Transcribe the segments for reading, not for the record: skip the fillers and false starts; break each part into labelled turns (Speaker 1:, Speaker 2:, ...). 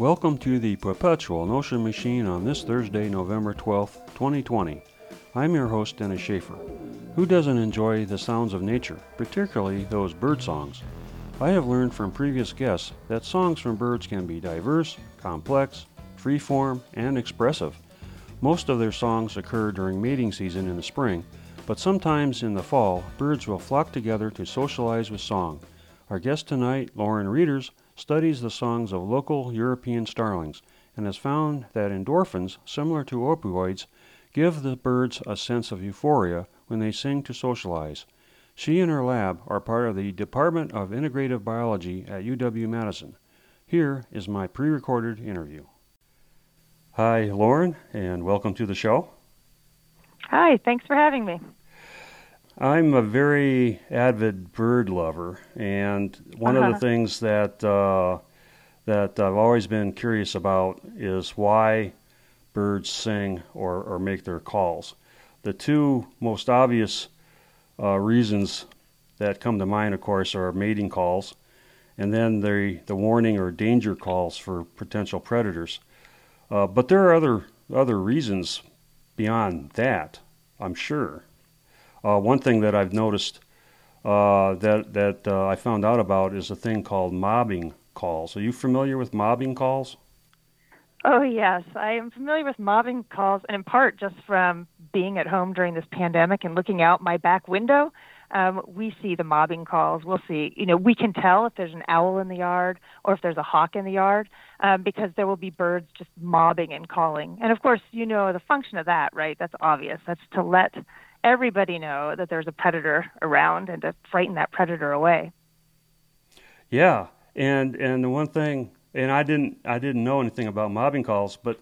Speaker 1: Welcome to the Perpetual Notion Machine on this Thursday, November 12th, 2020. I'm your host, Dennis Schaefer. Who doesn't enjoy the sounds of nature, particularly those bird songs? I have learned from previous guests that songs from birds can be diverse, complex, free-form, and expressive. Most of their songs occur during mating season in the spring, but sometimes in the fall, birds will flock together to socialize with song. Our guest tonight, Lauren Reeders, studies the songs of local European starlings and has found that endorphins, similar to opioids, give the birds a sense of euphoria when they sing to socialize. She and her lab are part of the Department of Integrative Biology at UW-Madison. Here is my pre-recorded interview. Hi, Lauren, and welcome to the show.
Speaker 2: Hi, thanks for having me.
Speaker 1: I'm a very avid bird lover, and one of the things that I've always been curious about is why birds sing or make their calls. The two most obvious reasons that come to mind, of course, are mating calls, and then the warning or danger calls for potential predators. But there are other reasons beyond that, I'm sure. One thing that I've noticed that I found out about is a thing called mobbing calls. Are you familiar with mobbing calls?
Speaker 2: Oh, yes. I am familiar with mobbing calls, and in part just from being at home during this pandemic and looking out my back window. We see the mobbing calls. We'll see, we can tell if there's an owl in the yard or if there's a hawk in the yard because there will be birds just mobbing and calling. And of course, the function of that, right? That's obvious. That's to let everybody know that there's a predator around and to frighten that predator away.
Speaker 1: Yeah, and the one thing, and I didn't know anything about mobbing calls, but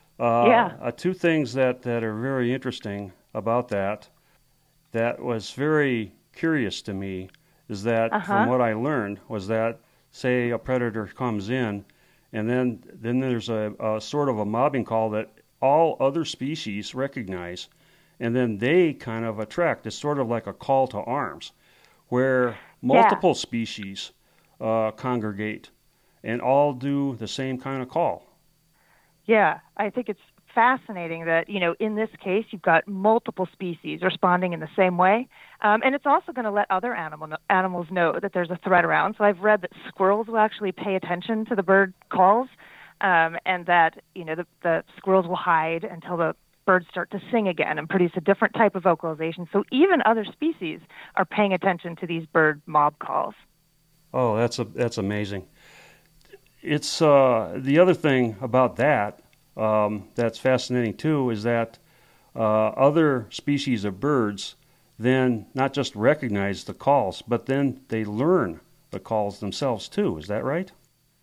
Speaker 1: two things that are very interesting about that was very curious to me is that from what I learned was that, say, a predator comes in, and then there's a sort of a mobbing call that all other species recognize, and then they kind of attract. It's sort of like a call to arms, where multiple species congregate and all do the same kind of call.
Speaker 2: Yeah, I think it's fascinating that, in this case, you've got multiple species responding in the same way. And it's also going to let other animals know that there's a threat around. So I've read that squirrels will actually pay attention to the bird calls and that, the squirrels will hide until the birds start to sing again and produce a different type of vocalization. So even other species are paying attention to these bird mob calls.
Speaker 1: Oh, that's amazing. It's the other thing about that that's fascinating too is that other species of birds then not just recognize the calls, but then they learn the calls themselves too. Is that right?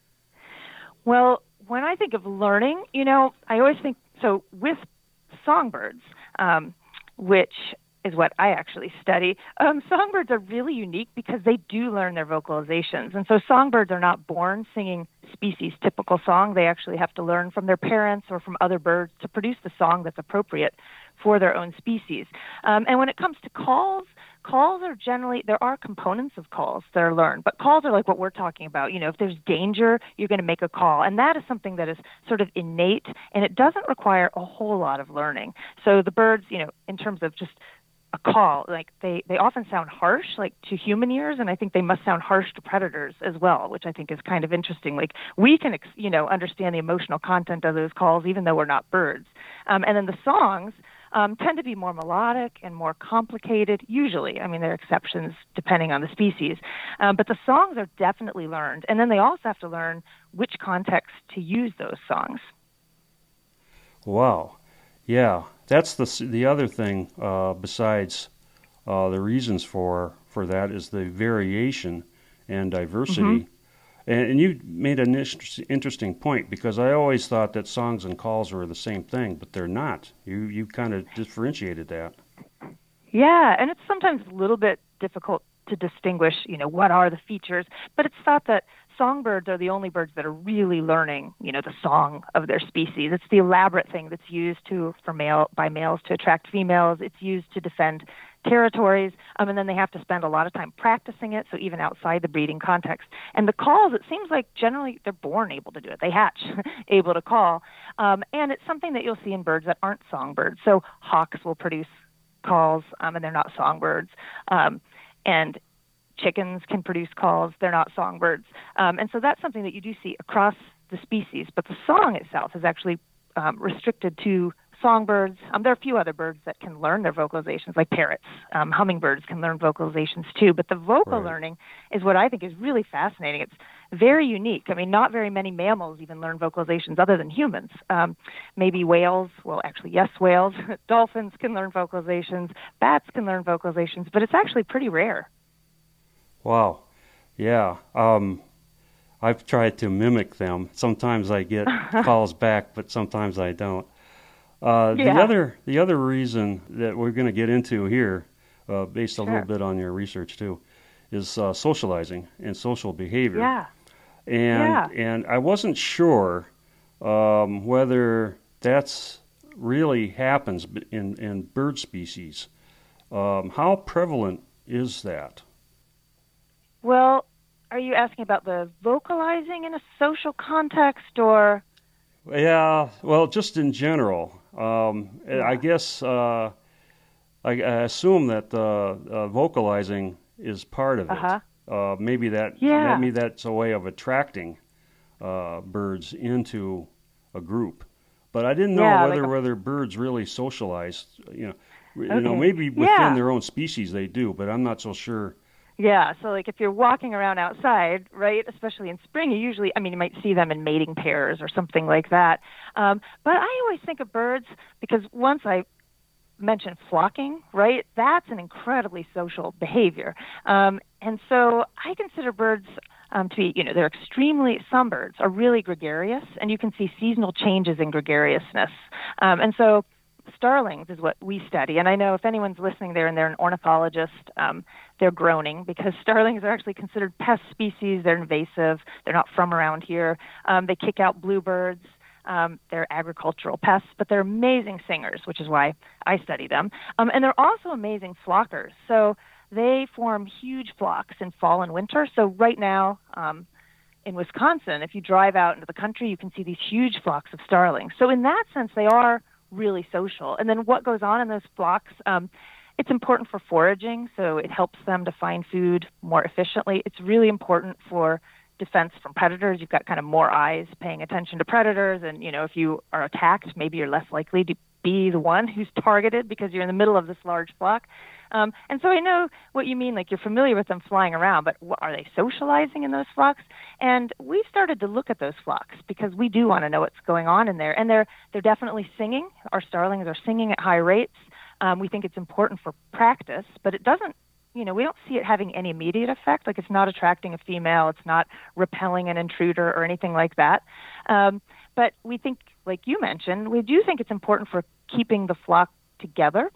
Speaker 2: Well, when I think of learning, I always think so with songbirds, which is what I actually study. Songbirds are really unique because they do learn their vocalizations. And so songbirds are not born singing species typical song. They actually have to learn from their parents or from other birds to produce the song that's appropriate for their own species. And when it comes to calls are generally, there are components of calls that are learned, but calls are like what we're talking about. If there's danger, you're going to make a call. And that is something that is sort of innate, and it doesn't require a whole lot of learning. So the birds, in terms of just a call, like they often sound harsh, like to human ears, and I think they must sound harsh to predators as well, which I think is kind of interesting. Like we can, understand the emotional content of those calls, even though we're not birds. And then the songs tend to be more melodic and more complicated, usually. I mean, there are exceptions depending on the species. But the songs are definitely learned. And then they also have to learn which context to use those songs.
Speaker 1: Wow. Yeah, that's the other thing besides the reasons for that is the variation and diversity.
Speaker 2: Mm-hmm.
Speaker 1: And you made an interesting point because I always thought that songs and calls were the same thing, but they're not. You kind of differentiated that.
Speaker 2: Yeah, and it's sometimes a little bit difficult to distinguish, what are the features. But it's thought that songbirds are the only birds that are really learning, the song of their species. It's the elaborate thing that's used by males to attract females. It's used to defend territories, and then they have to spend a lot of time practicing it, so even outside the breeding context. And the calls, it seems like generally they're born able to do it. They hatch able to call. And it's something that you'll see in birds that aren't songbirds. So hawks will produce calls, and they're not songbirds. And chickens can produce calls. They're not songbirds. And so that's something that you do see across the species. But the song itself is actually restricted to songbirds. There are a few other birds that can learn their vocalizations, like parrots. Hummingbirds can learn vocalizations too. But the vocal learning is what I think is really fascinating. It's very unique. I mean, not very many mammals even learn vocalizations other than humans. Maybe whales. Well, actually, yes, whales. Dolphins can learn vocalizations. Bats can learn vocalizations. But it's actually pretty rare.
Speaker 1: Wow. Yeah. I've tried to mimic them. Sometimes I get calls back, but sometimes I don't. The other reason that we're going to get into here, based a little bit on your research too, is socializing and social behavior.
Speaker 2: Yeah.
Speaker 1: And I wasn't sure whether that's really happens in bird species. How prevalent is that?
Speaker 2: Well, are you asking about the vocalizing in a social context, or?
Speaker 1: Yeah, well, just in general. I guess I assume that vocalizing is part of it. Maybe that's a way of attracting birds into a group. But I didn't know whether birds really socialize. Maybe within their own species they do, but I'm not so sure.
Speaker 2: Yeah, so like if you're walking around outside, right, especially in spring, you might see them in mating pairs or something like that. But I always think of birds, because once I mentioned flocking, right, that's an incredibly social behavior. And so I consider birds to be, some birds are really gregarious, and you can see seasonal changes in gregariousness. And so starlings is what we study. And I know if anyone's listening there and they're an ornithologist, they're groaning, because starlings are actually considered pest species. They're invasive. They're not from around here. They kick out bluebirds. They're agricultural pests, but they're amazing singers, which is why I study them. And they're also amazing flockers. So they form huge flocks in fall and winter. So right now, in Wisconsin, if you drive out into the country, you can see these huge flocks of starlings. So in that sense, they are really social. And then what goes on in those flocks, it's important for foraging, so it helps them to find food more efficiently. It's really important for defense from predators. You've got kind of more eyes paying attention to predators, and if you are attacked, maybe you're less likely to be the one who's targeted because you're in the middle of this large flock. And so I know what you mean, like you're familiar with them flying around, but are they socializing in those flocks? And we've started to look at those flocks because we do want to know what's going on in there. And they're definitely singing. Our starlings are singing at high rates. We think it's important for practice, but it doesn't, we don't see it having any immediate effect. Like it's not attracting a female. It's not repelling an intruder or anything like that. But we think, like you mentioned, we do think it's important for keeping the flock together.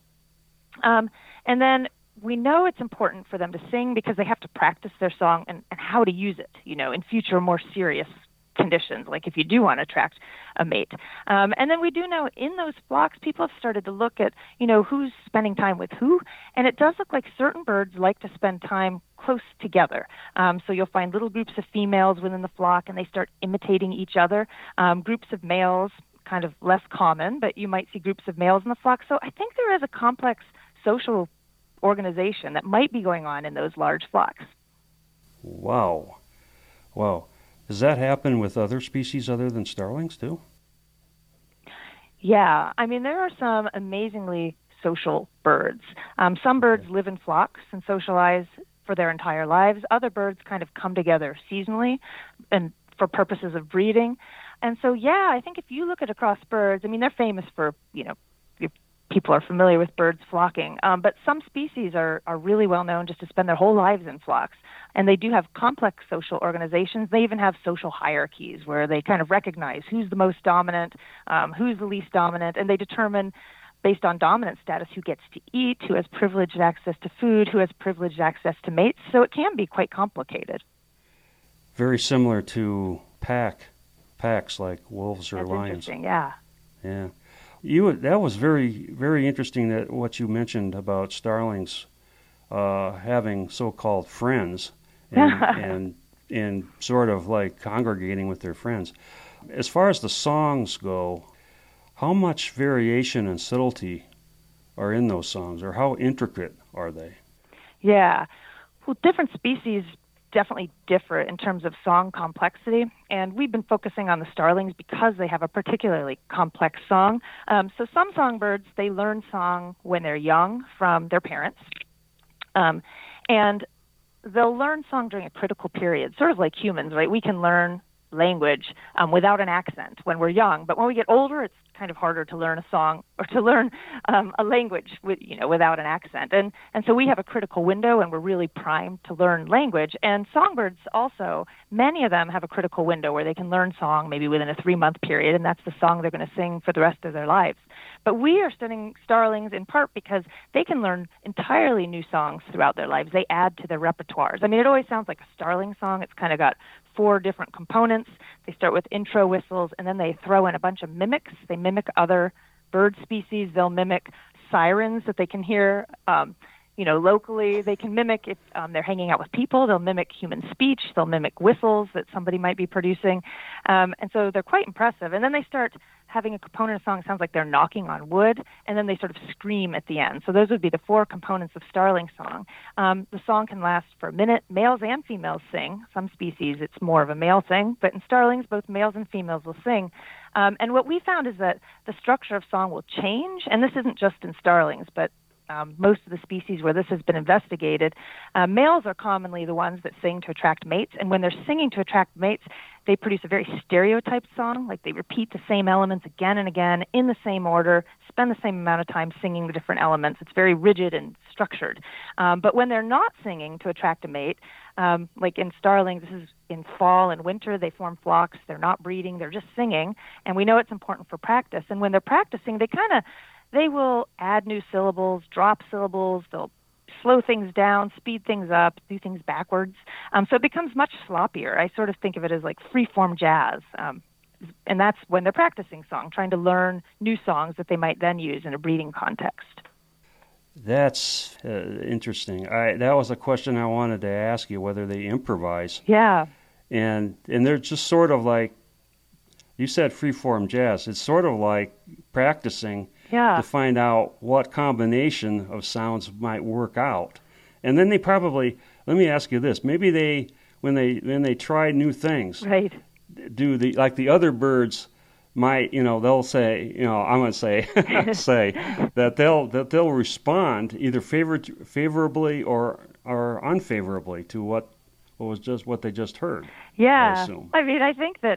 Speaker 2: And then we know it's important for them to sing because they have to practice their song and how to use it, in future more serious conditions, like if you do want to attract a mate. And then we do know in those flocks, people have started to look at, who's spending time with who. And it does look like certain birds like to spend time close together. So you'll find little groups of females within the flock, and they start imitating each other. Groups of males, kind of less common, but you might see groups of males in the flock. So I think there is a complex social organization that might be going on in those large flocks.
Speaker 1: Wow. Does that happen with other species other than starlings too?
Speaker 2: Yeah. There are some amazingly social birds. Some birds live in flocks and socialize for their entire lives. Other birds kind of come together seasonally and for purposes of breeding. And so, I think if you look at across birds, they're famous for, people are familiar with birds flocking, but some species are really well known just to spend their whole lives in flocks. And they do have complex social organizations. They even have social hierarchies where they kind of recognize who's the most dominant, who's the least dominant, and they determine based on dominant status, who gets to eat, who has privileged access to food, who has privileged access to mates. So it can be quite complicated.
Speaker 1: Very similar to packs like wolves or
Speaker 2: That's
Speaker 1: lions.
Speaker 2: Interesting, yeah.
Speaker 1: Yeah. That was very, very interesting, that what you mentioned about starlings having so-called friends and sort of like congregating with their friends. As far as the songs go, how much variation and subtlety are in those songs, or how intricate are they?
Speaker 2: Yeah. Well, different species definitely differ in terms of song complexity, and we've been focusing on the starlings because they have a particularly complex song. So some songbirds, they learn song when they're young from their parents, and they'll learn song during a critical period, sort of like humans, right? We can learn language without an accent when we're young, but when we get older, it's kind of harder to learn a song or to learn a language without an accent. And so we have a critical window, and we're really primed to learn language. And songbirds also, many of them have a critical window where they can learn song maybe within a 3-month period, and that's the song they're going to sing for the rest of their lives. But we are studying starlings in part because they can learn entirely new songs throughout their lives. They add to their repertoires. I mean, it always sounds like a starling song. It's kind of got 4 different components. They start with intro whistles, and then they throw in a bunch of mimics. They mimic other bird species. They'll mimic sirens that they can hear, locally. They can mimic if they're hanging out with people. They'll mimic human speech. They'll mimic whistles that somebody might be producing. And so they're quite impressive. And then they start having a component of song that sounds like they're knocking on wood, and then they sort of scream at the end. So those would be the 4 components of starling song. The song can last for a minute. Males and females sing. Some species, it's more of a male thing, but in starlings, both males and females will sing. And what we found is that the structure of song will change, and this isn't just in starlings, but most of the species where this has been investigated, males are commonly the ones that sing to attract mates, and when they're singing to attract mates, they produce a very stereotyped song, like they repeat the same elements again and again in the same order, spend the same amount of time singing the different elements. It's very rigid and structured. But when they're not singing to attract a mate, like in starlings, this is in fall and winter, they form flocks, they're not breeding, they're just singing, and we know it's important for practice. And when they're practicing, they will add new syllables, drop syllables, they'll slow things down, speed things up, do things backwards. So it becomes much sloppier. I sort of think of it as like free-form jazz. And that's when they're practicing song, trying to learn new songs that they might then use in a breeding context.
Speaker 1: That's interesting. That was a question I wanted to ask you, whether they improvise.
Speaker 2: Yeah.
Speaker 1: And they're just sort of like, you said free-form jazz. It's sort of like practicing to find out what combination of sounds might work out. And then they probably, let me ask you this, maybe when they try new things,
Speaker 2: right,
Speaker 1: like the other birds might, they'll say, I'm going to say say that they'll respond either favorably or unfavorably to what they just heard.
Speaker 2: Yeah.
Speaker 1: I assume.
Speaker 2: I mean, I think that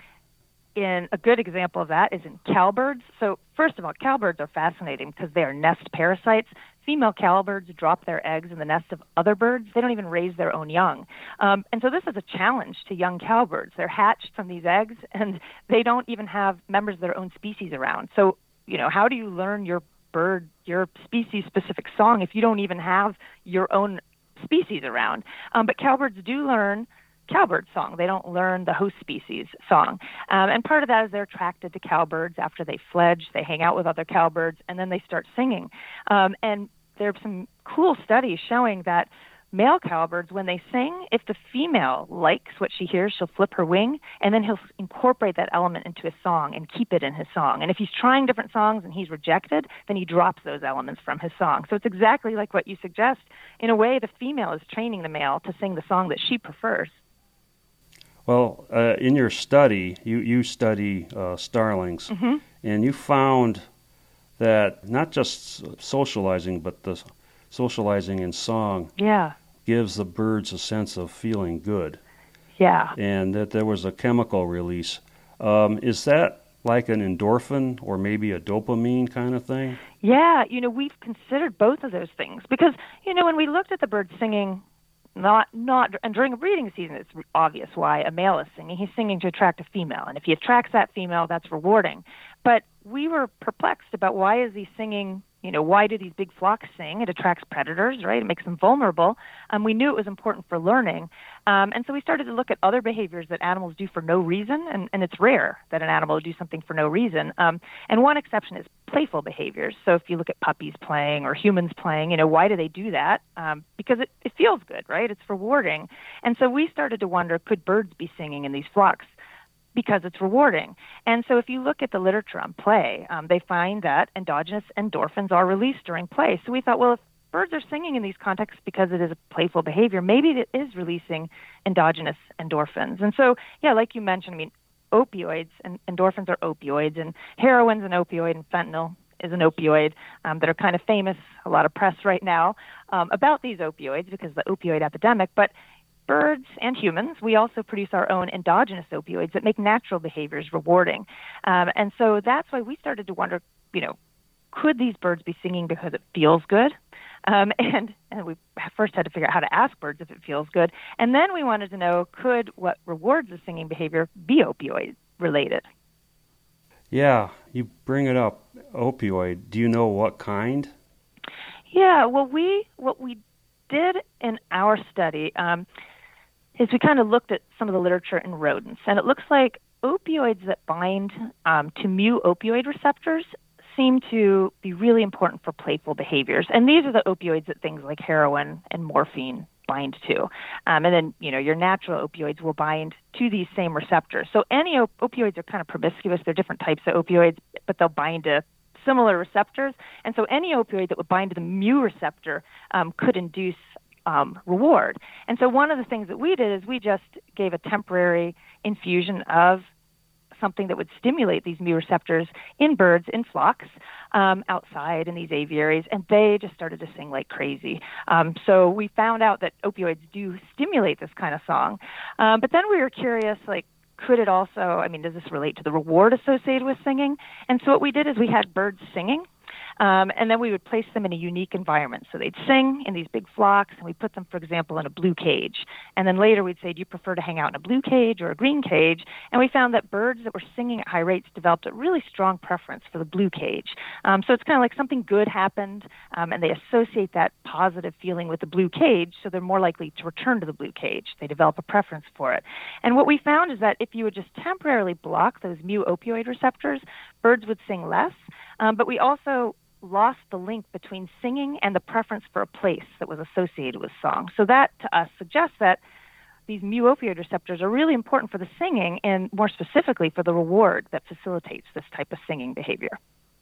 Speaker 2: in a good example of that is in cowbirds. So first of all, cowbirds are fascinating because they are nest parasites. Female cowbirds drop their eggs in the nest of other birds. They don't even raise their own young. And so this is a challenge to young cowbirds. They're hatched from these eggs, and they don't even have members of their own species around. So, how do you learn your species-specific song if you don't even have your own species around? But cowbirds do learn cowbird song. They don't learn the host species song. And part of that is they're attracted to cowbirds after they fledge. They hang out with other cowbirds, and then they start singing. And there are some cool studies showing that male cowbirds, when they sing, if the female likes what she hears, she'll flip her wing, and then he'll incorporate that element into his song and keep it in his song. And if he's trying different songs and he's rejected, then he drops those elements from his song. So it's exactly like what you suggest. In a way, the female is training the male to sing the song that she prefers.
Speaker 1: Well, in your study, you study starlings, and you found that not just socializing, but the socializing in song gives the birds a sense of feeling good.
Speaker 2: Yeah.
Speaker 1: And that there was a chemical release. Is that like an endorphin or maybe a dopamine kind of thing?
Speaker 2: Yeah, we've considered both of those things because, when we looked at the birds singing, and during a breeding season, it's obvious why a male is singing. He's singing to attract a female, and if he attracts that female, that's rewarding. But we were perplexed about why is he singing, why do these big flocks sing? It attracts predators, right? It makes them vulnerable. We knew it was important for learning. And so we started to look at other behaviors that animals do for no reason, and it's rare that an animal will do something for no reason. And one exception is playful behaviors. So if you look at puppies playing or humans playing, why do they do that? Because it feels good, right? It's rewarding. And so we started to wonder, could birds be singing in these flocks? Because it's rewarding. And so if you look at the literature on play, they find that endogenous endorphins are released during play. So we thought, well, if birds are singing in these contexts because it is a playful behavior, maybe it is releasing endogenous endorphins. And so, yeah, like you mentioned, opioids and endorphins are opioids, and heroin's an opioid, and fentanyl is an opioid that are kind of famous, a lot of press right now about these opioids because of the opioid epidemic. But birds and humans, we also produce our own endogenous opioids that make natural behaviors rewarding. And so that's why we started to wonder, could these birds be singing because it feels good? And we first had to figure out how to ask birds if it feels good. And then we wanted to know, could what rewards the singing behavior be opioid related?
Speaker 1: Yeah, you bring it up, opioid. Do you know what kind?
Speaker 2: Yeah, well, what we did in our study is we kind of looked at some of the literature in rodents, and it looks like opioids that bind to mu opioid receptors seem to be really important for playful behaviors. And these are the opioids that things like heroin and morphine bind to. And then, your natural opioids will bind to these same receptors. So any opioids are kind of promiscuous. They're different types of opioids, but they'll bind to similar receptors. And so any opioid that would bind to the mu receptor could induce reward. And so one of the things that we did is we just gave a temporary infusion of something that would stimulate these mu receptors in birds in flocks outside in these aviaries, and they just started to sing like crazy. So we found out that opioids do stimulate this kind of song. But then we were curious, could it also, does this relate to the reward associated with singing? And so what we did is we had birds singing, and then we would place them in a unique environment. So they'd sing in these big flocks, and we put them, for example, in a blue cage. And then later we'd say, do you prefer to hang out in a blue cage or a green cage? And we found that birds that were singing at high rates developed a really strong preference for the blue cage. So it's kind of like something good happened, and they associate that positive feeling with the blue cage, so they're more likely to return to the blue cage. They develop a preference for it. And what we found is that if you would just temporarily block those mu opioid receptors, birds would sing less. But we also lost the link between singing and the preference for a place that was associated with song. So that, to us, suggests that these mu opioid receptors are really important for the singing and more specifically for the reward that facilitates this type of singing behavior.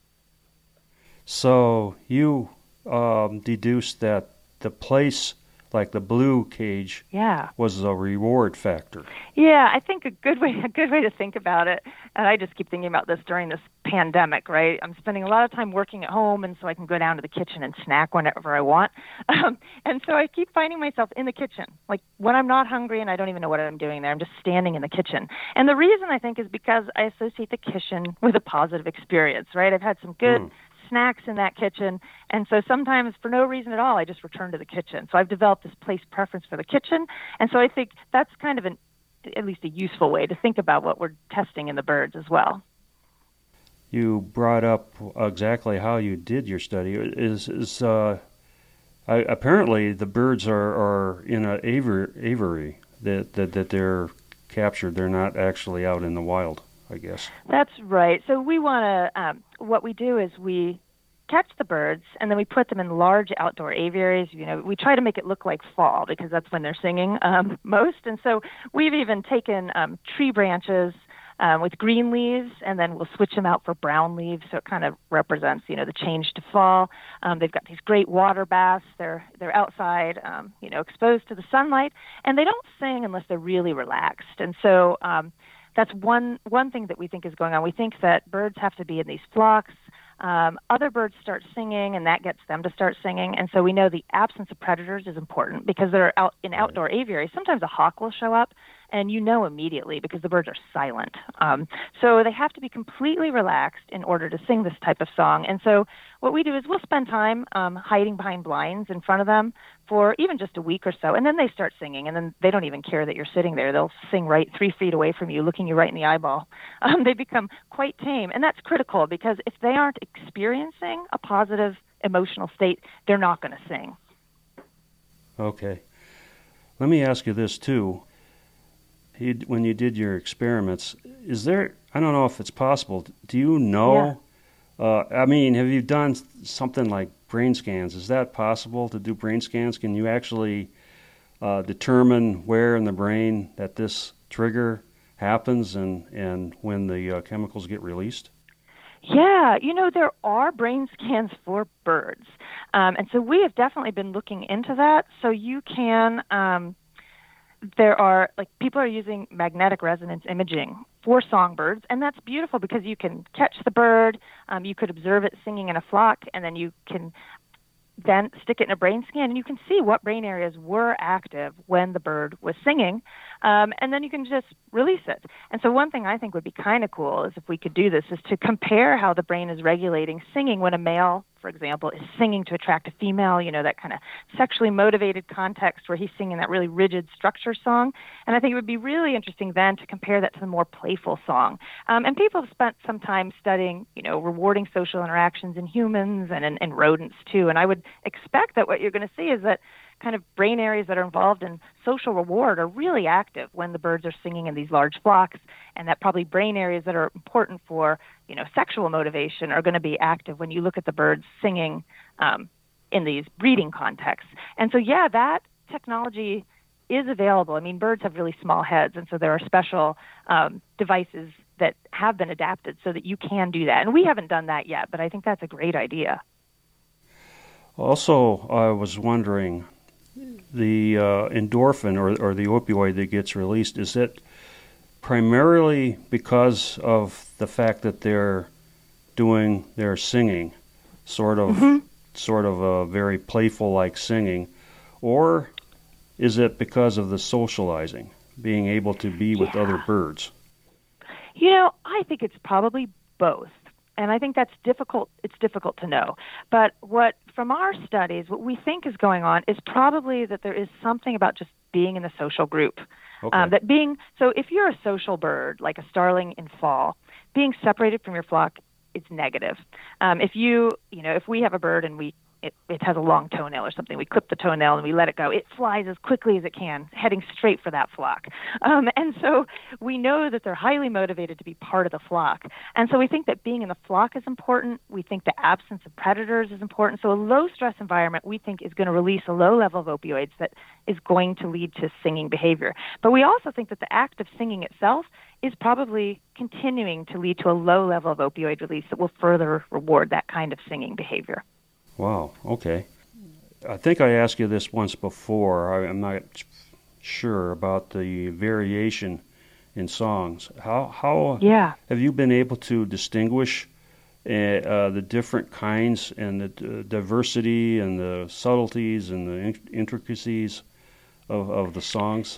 Speaker 1: So you deduced that the place, like the blue cage, was a reward factor.
Speaker 2: Yeah, I think a good way to think about it, and I just keep thinking about this during this pandemic, right? I'm spending a lot of time working at home, and so I can go down to the kitchen and snack whenever I want. And so I keep finding myself in the kitchen, like when I'm not hungry and I don't even know what I'm doing there. I'm just standing in the kitchen. And the reason, I think, is because I associate the kitchen with a positive experience, right? I've had some good snacks in that kitchen, and so sometimes for no reason at all I just return to the kitchen. So I've developed this place preference for the kitchen, and so I think that's kind of at least a useful way to think about what we're testing in the birds as well.
Speaker 1: You brought up exactly how you did your study. Apparently the birds are in an aviary that they're captured. They're not actually out in the wild, I guess.
Speaker 2: That's right. So we want to, what we do is we catch the birds and then we put them in large outdoor aviaries. We try to make it look like fall because that's when they're singing most. And so we've even taken tree branches with green leaves, and then we'll switch them out for brown leaves, so it kind of represents, the change to fall. They've got these great water baths. They're outside, exposed to the sunlight, and they don't sing unless they're really relaxed. And so that's one thing that we think is going on. We think that birds have to be in these flocks. Other birds start singing, and that gets them to start singing. And so we know the absence of predators is important because they're out in outdoor aviaries. Sometimes a hawk will show up, and you know immediately because the birds are silent. So they have to be completely relaxed in order to sing this type of song. And so what we do is we'll spend time hiding behind blinds in front of them for even just a week or so, and then they start singing, and then they don't even care that you're sitting there. They'll sing right 3 feet away from you, looking you right in the eyeball. They become quite tame, and that's critical because if they aren't experiencing a positive emotional state, they're not going to sing.
Speaker 1: Okay. Let me ask you this, too. When you did your experiments, is there, I don't know if it's possible, do you know, I mean, have you done something like brain scans? Is that possible to do brain scans? Can you actually determine where in the brain that this trigger happens and when the chemicals get released?
Speaker 2: Yeah, there are brain scans for birds. And so we have definitely been looking into that. So you can, people are using magnetic resonance imaging for songbirds, and that's beautiful because you can catch the bird, you could observe it singing in a flock, and then you can then stick it in a brain scan, and you can see what brain areas were active when the bird was singing, and then you can just release it. And so one thing I think would be kind of cool is if we could do this, is to compare how the brain is regulating singing when a male, for example, is singing to attract a female, that kind of sexually motivated context where he's singing that really rigid structure song. And I think it would be really interesting then to compare that to the more playful song. And people have spent some time studying, rewarding social interactions in humans and in rodents too. And I would expect that what you're going to see is that kind of brain areas that are involved in social reward are really active when the birds are singing in these large flocks, and that probably brain areas that are important for, sexual motivation are going to be active when you look at the birds singing in these breeding contexts. And so, that technology is available. I mean, birds have really small heads, and so there are special devices that have been adapted so that you can do that. And we haven't done that yet, but I think that's a great idea.
Speaker 1: Also, I was wondering, the endorphin or the opioid that gets released, is it primarily because of the fact that they're singing, sort of a very playful like singing, or is it because of the socializing, being able to be with other birds?
Speaker 2: I think it's probably both. And I think that's difficult. It's difficult to know. But from our studies, what we think is going on is probably that there is something about just being in a social group. Okay. So if you're a social bird, like a starling in fall, being separated from your flock is negative. If we have a bird and it has a long toenail or something, we clip the toenail and we let it go, it flies as quickly as it can, heading straight for that flock. And so we know that they're highly motivated to be part of the flock. And so we think that being in the flock is important. We think the absence of predators is important. So a low-stress environment, we think, is going to release a low level of opioids that is going to lead to singing behavior. But we also think that the act of singing itself is probably continuing to lead to a low level of opioid release that will further reward that kind of singing behavior.
Speaker 1: Wow, okay. I think I asked you this once before. I'm not sure about the variation in songs. How have you been able to distinguish the different kinds and the diversity and the subtleties and the intricacies of the songs?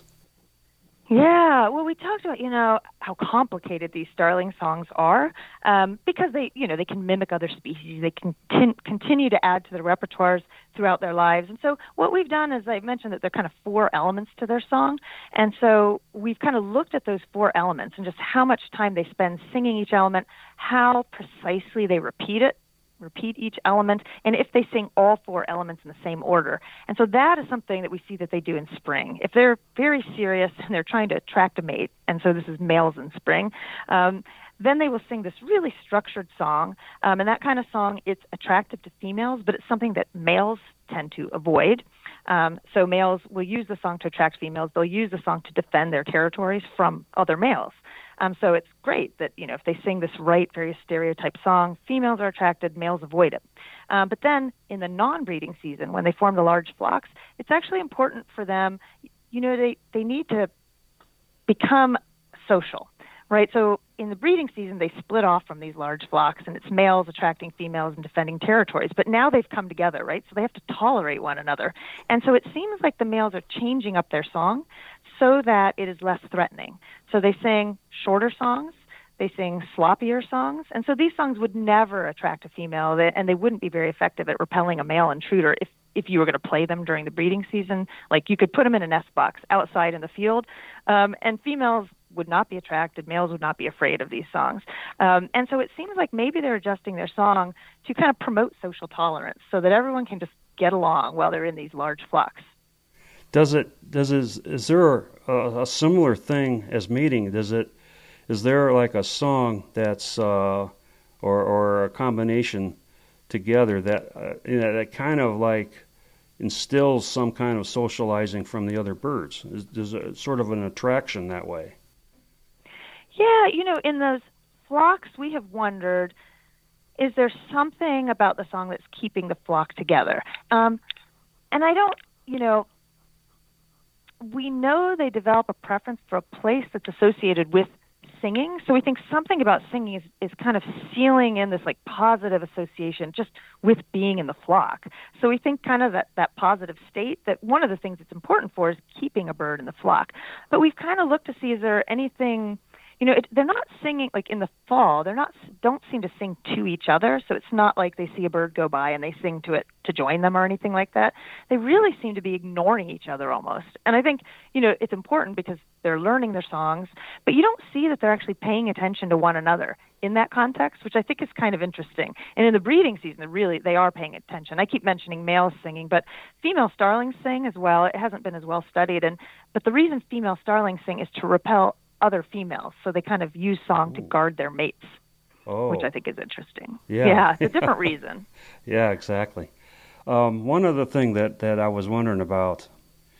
Speaker 2: Yeah, well, we talked about, how complicated these starling songs are because they can mimic other species. They can continue to add to their repertoires throughout their lives. And so what we've done is I mentioned that there are kind of 4 elements to their song. And so we've kind of looked at those 4 elements and just how much time they spend singing each element, how precisely they repeat each element, and if they sing all 4 elements in the same order. And so that is something that we see that they do in spring. If they're very serious and they're trying to attract a mate, and so this is males in spring, then they will sing this really structured song. And that kind of song, it's attractive to females, but it's something that males tend to avoid. So males will use the song to attract females. They'll use the song to defend their territories from other males. So it's great that, if they sing this very stereotyped song, females are attracted, males avoid it. But then in the non-breeding season, when they form the large flocks, it's actually important for them, they need to become social, right? So in the breeding season, they split off from these large flocks, and it's males attracting females and defending territories. But now they've come together, right? So they have to tolerate one another. And so it seems like the males are changing up their song so that it is less threatening. So they sing shorter songs, they sing sloppier songs, and so these songs would never attract a female, and they wouldn't be very effective at repelling a male intruder if you were going to play them during the breeding season. Like, you could put them in a nest box outside in the field, and females would not be attracted, males would not be afraid of these songs. And so it seems like maybe they're adjusting their song to kind of promote social tolerance so that everyone can just get along while they're in these large flocks.
Speaker 1: Is there a similar thing as mating? Is there like a song that's or a combination together that that kind of like instills some kind of socializing from the other birds? There's a sort of an attraction that way.
Speaker 2: Yeah, in those flocks, we have wondered, is there something about the song that's keeping the flock together? And I don't, we know they develop a preference for a place that's associated with singing. So we think something about singing is kind of sealing in this like positive association just with being in the flock. So we think kind of that positive state, that one of the things that's important for is keeping a bird in the flock. But we've kind of looked to see, is there anything, they're not singing like in the fall. Don't seem to sing to each other. So it's not like they see a bird go by and they sing to it to join them or anything like that. They really seem to be ignoring each other almost. And I think, it's important because they're learning their songs, but you don't see that they're actually paying attention to one another in that context, which I think is kind of interesting. And in the breeding season, they are paying attention. I keep mentioning males singing, but female starlings sing as well. It hasn't been as well studied. But the reason female starlings sing is to repel other females, so they kind of use song to guard their mates, which I think is interesting. Yeah, it's a different reason.
Speaker 1: Yeah, exactly. One other thing that I was wondering about,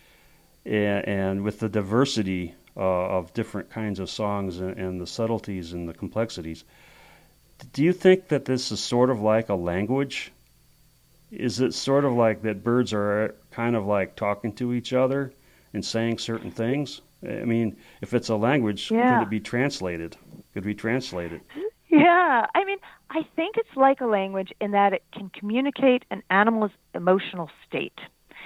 Speaker 1: and with the diversity of different kinds of songs and the subtleties and the complexities, do you think that this is sort of like a language? Is it sort of like that birds are kind of like talking to each other and saying certain things? I mean, if it's a language, could it be translated? Could we translate it?
Speaker 2: Yeah. I mean, I think it's like a language in that it can communicate an animal's emotional state.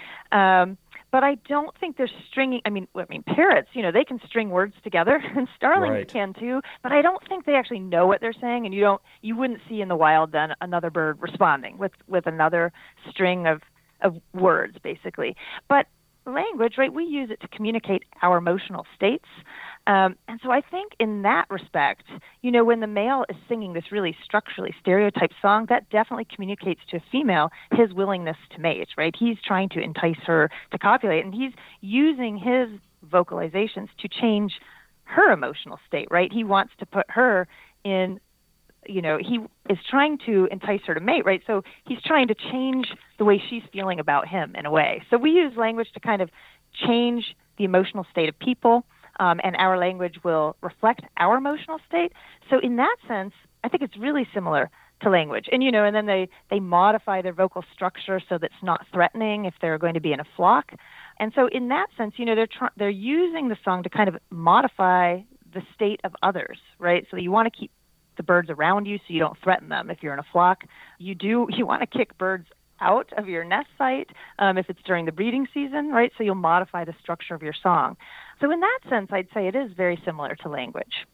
Speaker 2: But I don't think they're stringing. I mean, parrots, they can string words together, and starlings can too. But I don't think they actually know what they're saying, and you wouldn't see in the wild then another bird responding with another string of words, basically. But language, right? We use it to communicate our emotional states. And so I think in that respect, when the male is singing this really structurally stereotyped song, that definitely communicates to a female his willingness to mate, right? He's trying to entice her to copulate, and he's using his vocalizations to change her emotional state, right? He wants to put her in, he is trying to entice her to mate, right? So he's trying to change the way she's feeling about him in a way. So we use language to kind of change the emotional state of people, and our language will reflect our emotional state. So in that sense, I think it's really similar to language. And, and then they modify their vocal structure so that it's not threatening if they're going to be in a flock. And so in that sense, they're using the song to kind of modify the state of others, right? So you want to keep the birds around you so you don't threaten them. If you're in a flock, you want to kick birds out of your nest site if it's during the breeding season, right? So you'll modify the structure of your song. So in that sense, I'd say it is very similar to language.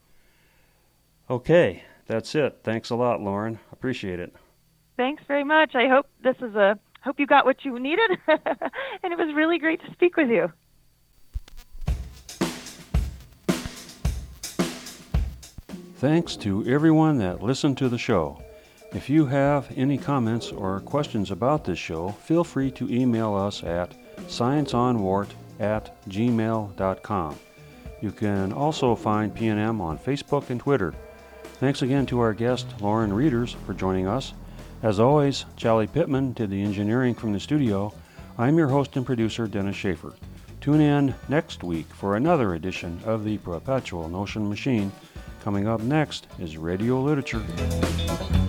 Speaker 1: Okay, that's it. Thanks a lot, Lauren. Appreciate it.
Speaker 2: Thanks very much. I hope hope you got what you needed, and it was really great to speak with you.
Speaker 1: Thanks to everyone that listened to the show. If you have any comments or questions about this show, feel free to email us at scienceonwart@gmail.com. You can also find PNM on Facebook and Twitter. Thanks again to our guest, Lauren Reeders, for joining us. As always, Charlie Pittman did the engineering from the studio. I'm your host and producer, Dennis Schaefer. Tune in next week for another edition of the Perpetual Notion Machine. Coming up next is Radio Literature.